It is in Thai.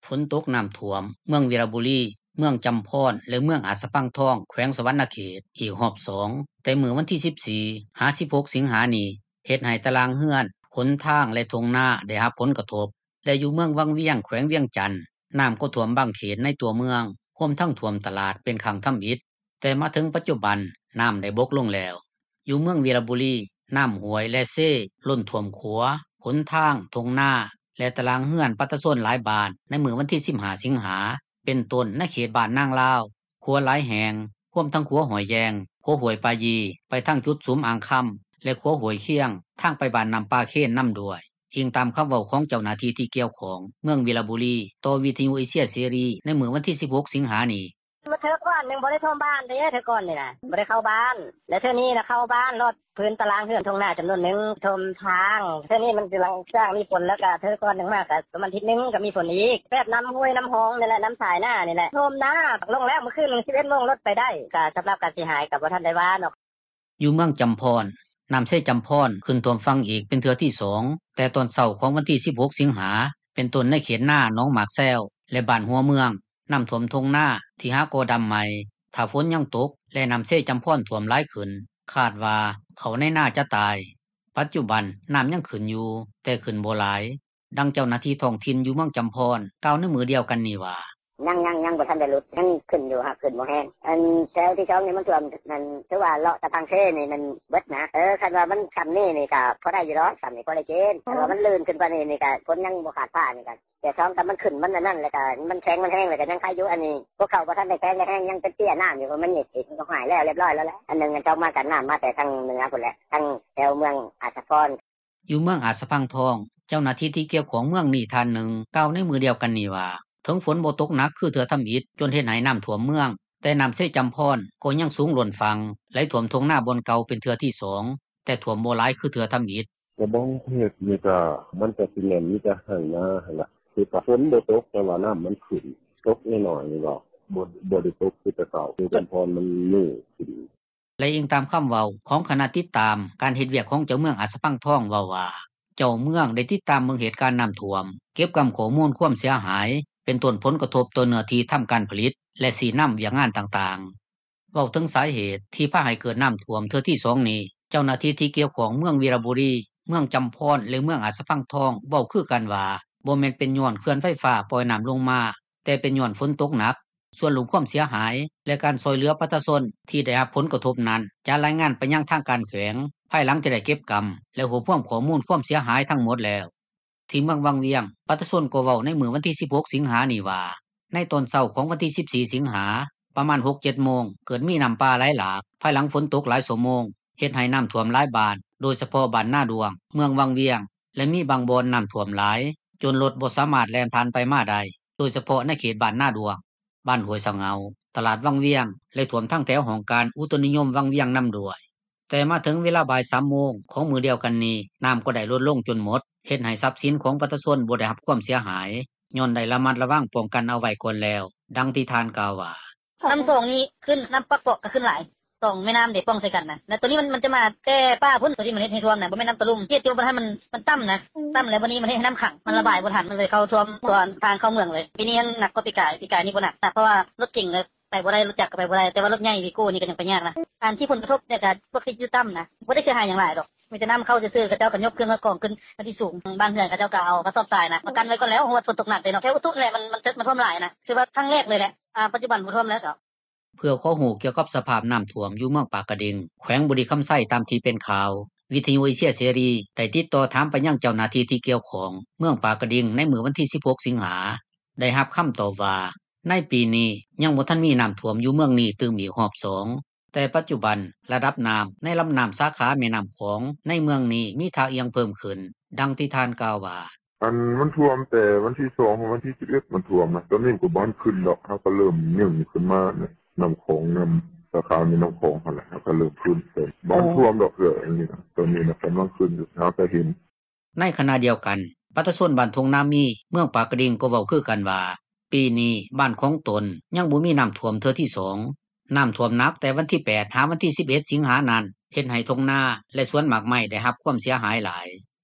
ฝนตกน้ำท่วมเมืองวีรบุรีเมืองจำพรและเมืองอาสะพังทองแขวงสะหวรรณเขตอีกรอบ2แต่มื้อวันที่14 16สิงหานี้เฮ็ดให้ตารางเรือนหนทางและทุ่งนาได้รับผลกระทบและอยู่เมืองวังเวียงแขวงเวียงจันทน์น้ำก็ท่วมบางเขตในตัวเมืองรวมทั้งท่วมตลาดเป็นขังทําอิฐแต่มาถึงปัจจุบันน้ำได้บกลงแล้วอยู่เมืองวีรบุรีน้ำห้วยและเซ่ล้นท่วมขัวหนทางทุ่งนาและตารางเรือนปัตตะโซนหลายบ้านในมื้อวันที่15สิงหาเป็นต้นในเขตบ้านนางลาวขัวหลายแห่งรวมทั้งขัวหอยแยงขัวห้วยปายีไปทางจุดสุมอ่างคําและขัวห้วยเคียงทางไปบ้านน้ำปาเคนนําด้วยอิงตามคําเว้าของเจ้าหน้าที่ที่เกี่ยวของเมืองวีรบุรีต่อวิทยุเอเชียเสรีในมื้อวันที่16สิงหานี้มาเธอก่อนนึงบ่ได้ท่วมบ้านเด้เธอก่อนนี่น่ะบ่ได้เข้าบ้านแล้วเธอนี้น่ะเข้าบ้านรถพื้นตารางเรือนทงหน้าจํานวนนึงท่วมทางเธอนี้มันกำลังสร้างมีฝนแล้วก็เธอก่อนนึงมาก็ประมาณอาทิตย์นึงก็มีฝนอีกแบบน้ำห้วยน้ำหองนี่แหละน้ำสายหน้านี่แหละท่วมหน้าลงแล้วเมื่อคืน 11:00 นรถไปได้ก็สำหรับการสิหายก็บ่ทันได้ว่าเนาะอยู่เมืองจำพรน้ำใช้จำพรขึ้นท่วมฟังอีกเป็นเทื่อที่2แต่ตอนเช้าของวันที่16สิงหาเป็นต้นในเขตหน้าหนองหมากแซวและบ้านหัวเมืองน้ำท่วมทงหน้าที่หาโกดําใหม่ถ้าฝนยังตกและน้ำเซจำพรท่วมหลายขึ้นคาดว่าเขาในหน้าจะตายปัจจุบันน้ำยังขึ้นอยู่แต่ขึ้นบ่หลายดังเจ้าหน้าที่ท้องถิ่นอยู่เมืองจำพรกล่าวในมือเดียวกันนี้ว่ายังบ่ทันได้ลุดยังขึ้นอยู่ครับขึ้นบ่แห้งอันแถวที่2นี่มันท่วมนั่นถือว่าเลาะตะพังเซนี่มันเบิดนะคันว่ามันซ้ํานี้นี่ก็พอได้อยู่ดอกซ้ํานี่พอได้เกณฑ์แต่ว่ามันลื่นขึ้นไปนี่ก็ฝนยังบ่ขาดฟ้านี่ก็แต่2ก็มันขึ้นมันนั่นแล้วก็มันแข็งมันแห้งแล้วก็ยังคายอยู่อันนี้พวกเขาบ่ทันได้แข็งแห้งยังเป็นเตี้ยน้ำอยู่มันนี่มันก็หายแล้วเรียบร้อยแล้วแหละอันนึงเจ้ามากันน้ำมาแต่ทางเหนือพุ่นแหละทางแถวเมืองอาสะพรอยู่เมืองอาสะพังทองเจ้าหน้าที่ที่เกี่ยวของเมืองนี้ท่านหนึ่งกล่าวในมือเดียวกันนี้ว่าถึงฝนบ่ตกหนักคือเถือทําอิฐจนเฮ็ดให้น้ำท่วมเมืองแต่น้ำเซจำพรก็ยังสูงล้นฟังไหลท่วมทงหน้าบนเก่าเป็นเถือที่2แต่ท่วมบ่หลายคือเถือทําอิฐก็บ่เฮ็ดนี่ก็มันก็สิแม่นมีแต่ให้นาหั่นล่ะคือฝนบ่ตกแต่ว่าน้ำมันขึ้นตกน้อยๆนี่บ่ได้ตกคือแต่เก่าคือจำพรมันนี่ขึ้นและอิงตามคําเว้าของคณะติดตามการเฮ็ดเวียกของเจ้าเมืองอาสะพังทองเว้าว่าเจ้าเมืองได้ติดตามเมืองเหตุการณ์น้ำท่วมเก็บกำข้อมูลความเสียหายเป็นต้นผลกระทบต่อเนื้อที่ทําการผลิตและสีน้ำเวียกงานต่างๆเว้าถึงสาเหตุที่พาให้เกิดน้ำท่วมเทื่อที่2นี้เจ้าหน้าที่ที่เกี่ยวของเมืองวีรบุรีเมืองจำพรและเมืองอาสะพังทองเว้าคือกันว่าบ่แม่นเป็นย้อนเขื่อนไฟฟ้าปล่อยน้ำลงมาแต่เป็นย้อนฝนตกหนักส่วนหลุมความเสียหายและการซอยเหลือประชาชนที่ได้รับผลกระทบนั้นจะรายงานไปยังทางการแขวงภายหลังจะได้เก็บกำและรวบรวมข้อมูลความเสียหายทั้งหมดแล้วที่เมืองวังเวียงประชาชนก็เว้าในมื้อวันที่16สิงหานี้ว่าในตอนเช้าของวันที่14สิงหาประมาณ 6-7 โมงเกิดมีน้ำป่าไหลหลากภายหลังฝนตกหลายชั่วโมงเฮ็ดให้น้ำท่วมหลายบ้านโดยเฉพาะบ้านหน้าดวงเมืองวังเวียงและมีบางบ่อนน้ำท่วมหลายจนรถบ่สามารถแล่นผ่านไปมาได้โดยเฉพาะในเขตบ้านหน้าดวงบ้านห้วยสะเงาตลาดวังเวียงและท่วมทั้งแถวของการอุตุนิยมวังเวียงนําด้วยแต่มาถึงเวลาบ่าย 3 โมงของมื้อเดียวกันนี้น้ำก็ได้ลดลงจนหมดเฮ็ดให้ทรัพย์สินของประชาชนบ่ได้รับความเสียหายย้อนได้ระมัดระวังป้องกันเอาไว้ก่อนแล้วดังที่ทานกล่าวว่าน้ำท่วมนี้ขึ้นน้ำปักเกาะก็ขึ้นหลาย2แม่น้ำได้ป้องใส่กันนะแล้วตัวนี้มันจะมาแก้ป้าพุ่นตัวที่มันเฮ็ดให้ท่วมน่ะบ่แม่นน้ำตะลุ่มเฮ็ดอยู่บ่ทันมันต่ํานะต่ําแล้ววันนี้มันเฮ็ดให้น้ำขังมันระบายบ่ทันมันเลยเข้าท่วมส่วนทางเข้าเมืองเลยปีนี้หนักกว่าปีกายนี่บ่หนักเพราะว่ารถเก่งเลยไปบ่ได้รถจักรก็ไปบ่ได้แต่ว่ารถใหญ่วีโก้นี่ก็ยังไปยากนะการที่ผลกระทบเนี่ยก็พวกที่อยู่ต่ํานะบ่ได้เสียหายหยังหลายดอกมีแต่น้ําเข้าซื่อๆเขาเจ้าก็ยกเครื่องกองขึ้นมาที่สูงบ้านเรือนเขาเจ้าก็เอากระสอบทรายนะมากันไว้ก่อนแล้วเพราะว่าฝนตกหนักเลยเนาะแค่อุตุแหละมันท่วมหลายนะคือว่าครั้งแรกเลยแหละปัจจุบันบ่ท่วมแล้วดอกเพื่อข้อหูเกี่ยวกับสภาพน้ำท่วมอยู่เมืองปากกระดิ่งแขวงบุรีคำไส้ตามที่เป็นข่าววิทยุเอเชียเสรีได้ติดต่อถามไปยังเจ้าหน้าที่ที่เกี่ยวของเมืองปากกระดิ่งในมื้อวันที่16สิงหาได้รับคำตอบว่าในปีนี้ยังบ่ทันมีน้ำท่วมอยู่เมืองนี้ตึงอีกรอบ2แต่ปัจจุบันระดับน้ำในลำน้ำสาขาแม่น้ำของในเมืองนี้มีท่าเอียงเพิ่มขึ้นดังที่ทานกล่าวว่ามันท่วมแต่วันที่2ถึงวันที่11มันท่วมนะตอนนี้ก็บ่ขึ้นดอกเฮาก็เริ่มนึ่งขึ้นมาน้ำของน้ำสาขามีน้ำของหั่นแหละก็เริ่มขึ้นเป็นบ่ท่วมดอกอันนี้นะตอนนี้นะกำลังขึ้นอยู่เฮาก็เห็นในขณะเดียวกันประชาชนบ้านทงนามีเมืองปากกระดิ่งก็เว้าคือกันว่าปีนี้บ้านของตนยังบ่มีน้ำท่วมเทื่อที่2น้ำท่วมหนักแต่วันที่8หาวันที่11สิงหานั้นเฮ็ดให้ทงนาและสวนหมากไม้ได้รับความเสียหายหลาย